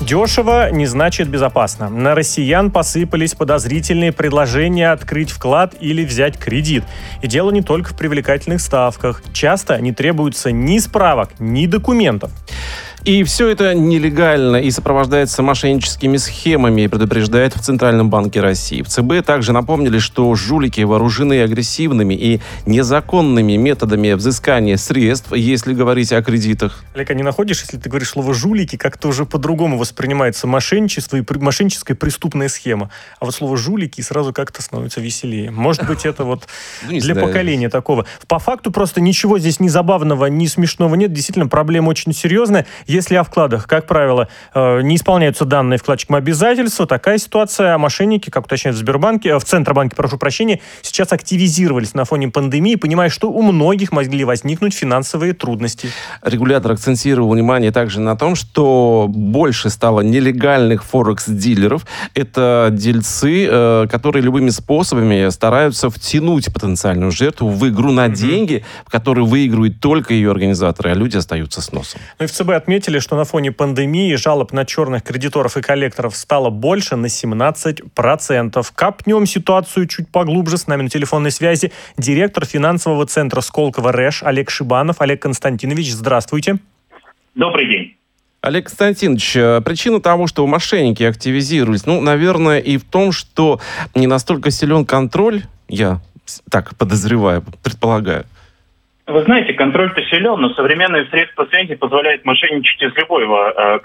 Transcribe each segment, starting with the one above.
Дешево не значит безопасно. На россиян посыпались подозрительные предложения открыть вклад или взять кредит. И дело не только в привлекательных ставках. Часто не требуется ни справок, ни документов. И все это нелегально и сопровождается мошенническими схемами, предупреждает в Центральном банке России. В ЦБ также напомнили, что жулики вооружены агрессивными и незаконными методами взыскания средств, если говорить о кредитах. Олег, а не находишь, если ты говоришь слово «жулики», как-то уже по-другому воспринимается мошенничество и мошенническая преступная схема. А вот слово «жулики» сразу как-то становится веселее. Может быть, это вот для поколения такого. По факту просто ничего здесь ни забавного, ни смешного нет. Действительно, проблема очень серьезная. Если о вкладах, как правило, не исполняются данные вкладчикам обязательства, такая ситуация, а мошенники, как уточняют в Сбербанке, в Центробанке, прошу прощения, сейчас активизировались на фоне пандемии, понимая, что у многих могли возникнуть финансовые трудности. Регулятор акцентировал внимание также на том, что больше стало нелегальных форекс-дилеров. Это дельцы, которые любыми способами стараются втянуть потенциальную жертву в игру на деньги, в которой выигрывают только ее организаторы, а люди остаются с носом. Ну и в ЦБ отметили, что на фоне пандемии жалоб на черных кредиторов и коллекторов стало больше на 17%. Копнем ситуацию чуть поглубже. С нами на телефонной связи директор финансового центра Сколково РЭШ Олег Шибанов. Олег Константинович, здравствуйте. Добрый день. Олег Константинович, причина того, что мошенники активизировались, наверное, и в том, что не настолько силен контроль, я так подозреваю, предполагаю. Вы знаете, контроль-то силен, но современные средства связи позволяют мошенничать из любого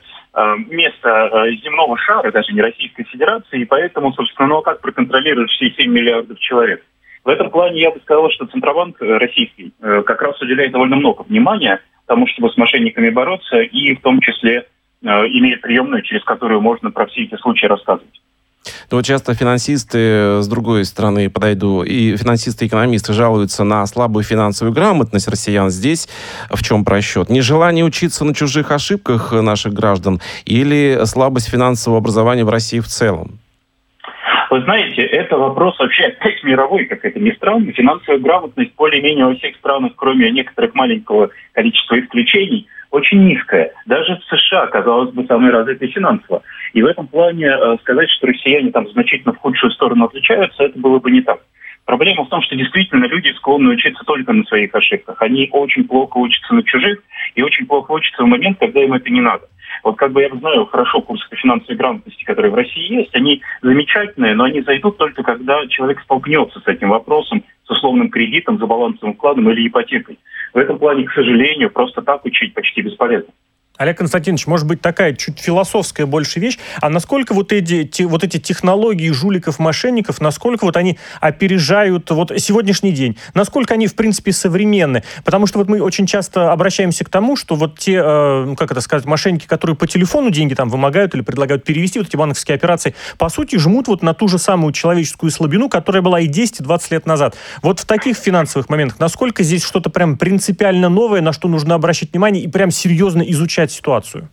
места земного шара, даже не Российской Федерации, и поэтому, собственно, как проконтролировать все 7 миллиардов человек? В этом плане я бы сказал, что Центробанк российский как раз уделяет довольно много внимания тому, чтобы с мошенниками бороться, и в том числе имеет приемную, через которую можно про все эти случаи рассказывать. Но часто финансисты, с другой стороны, и финансисты и экономисты жалуются на слабую финансовую грамотность россиян. Здесь в чем просчет? Нежелание учиться на чужих ошибках наших граждан или слабость финансового образования в России в целом? Вы знаете, это вопрос вообще опять мировой, как это ни странно. Финансовая грамотность более-менее во всех странах, кроме некоторых маленького количества исключений, очень низкая. Даже в США, казалось бы, самые развитые финансово. И в этом плане сказать, что россияне там значительно в худшую сторону отличаются, это было бы не так. Проблема в том, что действительно люди склонны учиться только на своих ошибках. Они очень плохо учатся на чужих и очень плохо учатся в момент, когда им это не надо. Вот как бы я знаю хорошо курсы по финансовой грамотности, которые в России есть, они замечательные, но они зайдут только когда человек столкнется с этим вопросом, с условным кредитом, за балансовым вкладом или ипотекой. В этом плане, к сожалению, просто так учить почти бесполезно. Олег Константинович, может быть, такая чуть философская больше вещь, а насколько вот эти технологии жуликов-мошенников, насколько вот они опережают вот сегодняшний день, насколько они, в принципе, современны? Потому что вот мы очень часто обращаемся к тому, что вот те, мошенники, которые по телефону деньги там вымогают или предлагают перевести, вот эти банковские операции, по сути, жмут вот на ту же самую человеческую слабину, которая была и 10, и 20 лет назад. Вот в таких финансовых моментах, насколько здесь что-то прям принципиально новое, на что нужно обращать внимание и прям серьезно изучать ситуацию?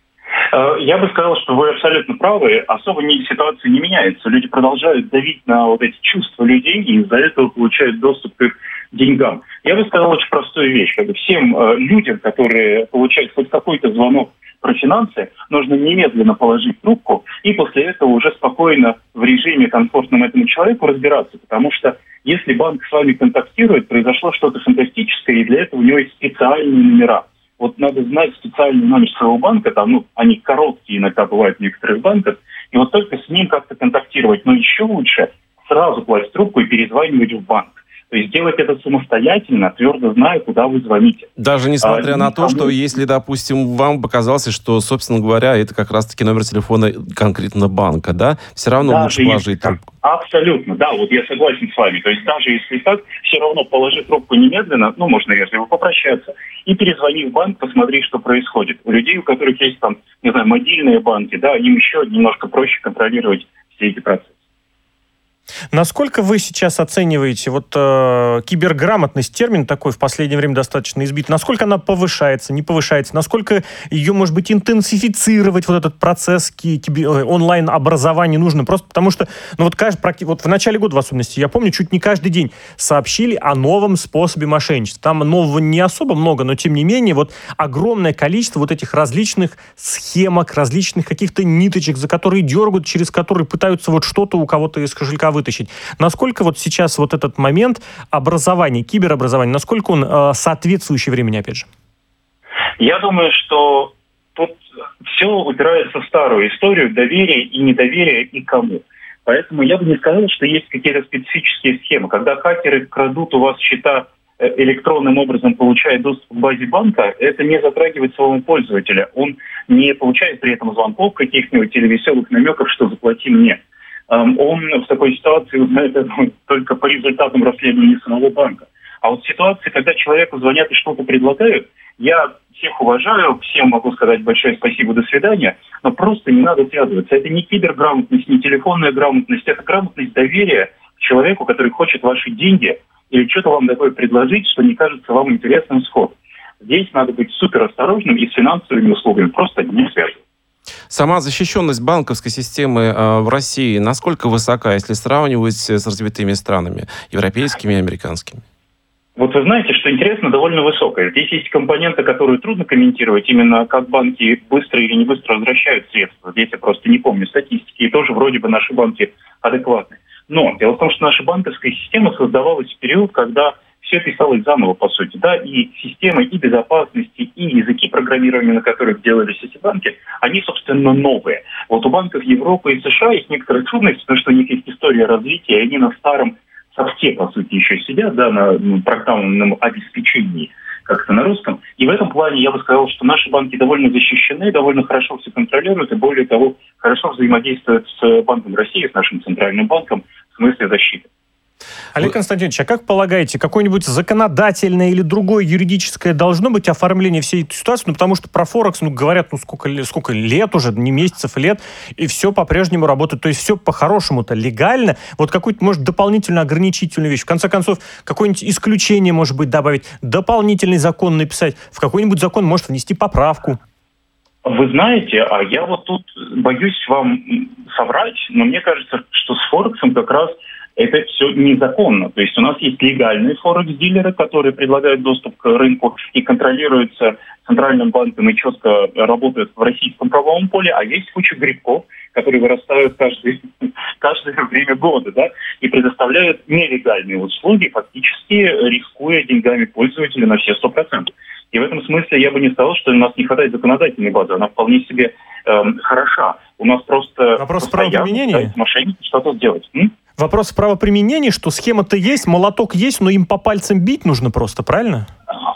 Я бы сказал, что вы абсолютно правы. Особо ситуация не меняется. Люди продолжают давить на вот эти чувства людей и из-за этого получают доступ к их деньгам. Я бы сказал очень простую вещь. Всем людям, которые получают хоть какой-то звонок про финансы, нужно немедленно положить трубку и после этого уже спокойно в режиме комфортном этому человеку разбираться. Потому что если банк с вами контактирует, произошло что-то фантастическое, и для этого у него есть специальные номера. Вот надо знать специальный номер своего банка, они короткие иногда бывают в некоторых банках, и вот только с ним как-то контактировать. Но еще лучше сразу класть трубку и перезванивать в банк. То есть делать это самостоятельно, твердо зная, куда вы звоните. Даже несмотря на то, что если, допустим, вам показалось, что, собственно говоря, это как раз-таки номер телефона конкретно банка, да? Все равно лучше положить трубку. Абсолютно, да, вот я согласен с вами. То есть даже если так, все равно положи трубку немедленно, можно вежливо попрощаться, и перезвони в банк, посмотри, что происходит. У людей, у которых есть мобильные банки, им еще немножко проще контролировать все эти процессы. Насколько вы сейчас оцениваете киберграмотность, термин такой в последнее время достаточно избит, насколько она повышается, не повышается, насколько ее, может быть, интенсифицировать, вот этот процесс онлайн-образования нужно, просто потому что, в начале года, в особенности, я помню, чуть не каждый день сообщили о новом способе мошенничества. Там нового не особо много, но, тем не менее, огромное количество этих различных схемок, различных каких-то ниточек, за которые дергают, через которые пытаются что-то у кого-то из кошелька вытащить. Насколько сейчас этот момент образования, киберобразования, насколько он соответствующий времени, опять же? Я думаю, что тут все упирается в старую историю доверия и недоверия и кому. Поэтому я бы не сказал, что есть какие-то специфические схемы. Когда хакеры крадут у вас счета электронным образом, получая доступ к базе банка, это не затрагивает самого пользователя. Он не получает при этом звонков каких-нибудь или веселых намеков, что заплати мне. Он в такой ситуации узнает это только по результатам расследования самого банка. А в ситуации, когда человеку звонят и что-то предлагают, я всех уважаю, всем могу сказать большое спасибо, до свидания, но просто не надо связываться. Это не киберграмотность, не телефонная грамотность, это грамотность доверия к человеку, который хочет ваши деньги или что-то вам такое предложить, что не кажется вам интересным сход. Здесь надо быть суперосторожным и с финансовыми услугами просто не связываться. Сама защищенность банковской системы в России насколько высока, если сравнивать с развитыми странами, европейскими и американскими? Вы знаете, что интересно, довольно высокая. Здесь есть компоненты, которые трудно комментировать, именно как банки быстро или не быстро возвращают средства. Здесь я просто не помню статистики, и тоже вроде бы наши банки адекватны. Но дело в том, что наша банковская система создавалась в период, когда все писалось заново, по сути, да, и системы, и безопасности, и языки программирования, на которых делались эти банки, они, собственно, новые. У банков Европы и США есть некоторые трудности, потому что у них есть история развития, и они на старом софте, по сути, еще сидят, да, на программном обеспечении, как-то на русском. И в этом плане я бы сказал, что наши банки довольно защищены, довольно хорошо все контролируют, и более того, хорошо взаимодействуют с Банком России, с нашим центральным банком в смысле защиты. Олег Константинович, а как полагаете, какое-нибудь законодательное или другое юридическое должно быть оформление всей этой ситуации? Потому что про Форекс говорят, сколько лет уже, не месяцев, лет, и все по-прежнему работает. То есть все по-хорошему-то легально. Какую-то, может, дополнительно ограничительную вещь. В конце концов, какое-нибудь исключение, может быть, добавить, дополнительный закон написать, в какой-нибудь закон, может, внести поправку. Вы знаете, а я тут боюсь вам соврать, но мне кажется, что с Форексом как раз это все незаконно. То есть у нас есть легальные форекс-дилеры, которые предлагают доступ к рынку и контролируются центральным банком и четко работают в российском правовом поле, а есть куча грибков, которые вырастают каждое время года, да, и предоставляют нелегальные услуги, фактически рискуя деньгами пользователя на все 100%. И в этом смысле я бы не сказал, что у нас не хватает законодательной базы. Она вполне себе хороша. У нас просто... Вопрос правоприменения? Мошенники что-то сделать. Вопрос правоприменения, что схема-то есть, молоток есть, но им по пальцам бить нужно просто, правильно?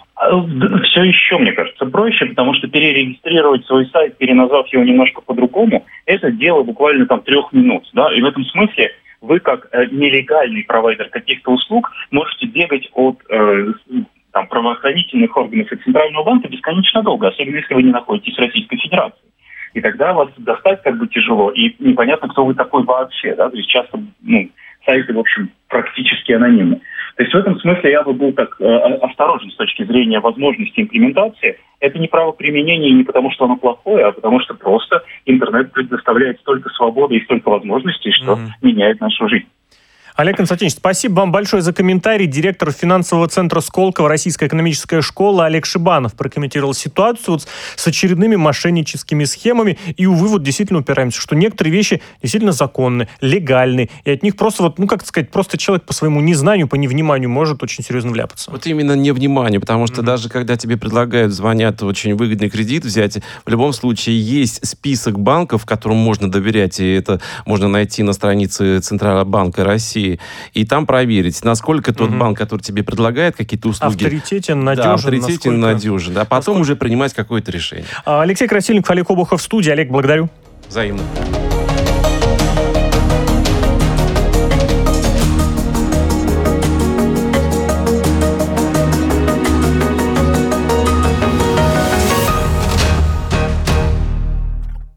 Все еще, мне кажется, проще, потому что перерегистрировать свой сайт, переназвав его немножко по-другому, это дело буквально 3 минут. Да? И в этом смысле вы, как нелегальный провайдер каких-то услуг, можете бегать от правоохранительных органов и Центрального банка бесконечно долго, особенно если вы не находитесь в Российской Федерации. И тогда вас достать тяжело, и непонятно, кто вы такой вообще, да, то есть часто, сайты, в общем, практически анонимны. То есть в этом смысле я бы был осторожен с точки зрения возможности имплементации. Это не правоприменение не потому, что оно плохое, а потому что просто интернет предоставляет столько свободы и столько возможностей, что меняет нашу жизнь. Олег Константинович, спасибо вам большое за комментарий. Директор финансового центра Сколково, Российская экономическая школа Олег Шибанов прокомментировал ситуацию с очередными мошенническими схемами. И, увы, действительно упираемся, что некоторые вещи действительно законны, легальны. И от них просто, просто человек по своему незнанию, по невниманию может очень серьезно вляпаться. Именно невнимание, потому что даже когда тебе предлагают, звонят, очень выгодный кредит взять, в любом случае есть список банков, которым можно доверять, и это можно найти на странице Центрального банка России. И там проверить, насколько тот банк, который тебе предлагает какие-то услуги... Авторитетен, надежен. Надежен. А потом уже принимать какое-то решение. Алексей Красильников, Олег Обухов в студии. Олег, благодарю. Взаимно.